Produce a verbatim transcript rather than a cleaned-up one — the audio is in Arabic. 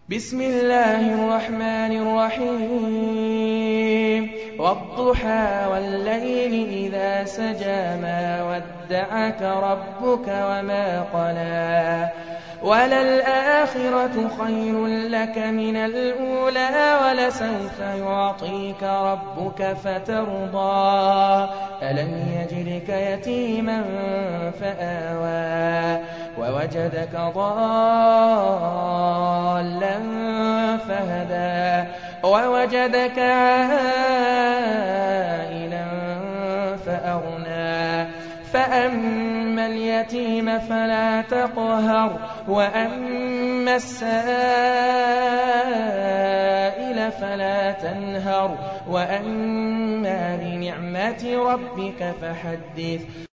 بسم الله الرحمن الرحيم والضحى والليل إذا سجى ما ودعك ربك وما قلى وللآخرة خير لك من الأولى ولسوف يعطيك ربك فترضى ألم يجدك يتيما فآوى ووجدك ضالا فهدى ووجدك عائلا فأغنى فأما اليتيم فلا تقهر وأما السائل فلا تنهر وأما بنعمة ربك فحدث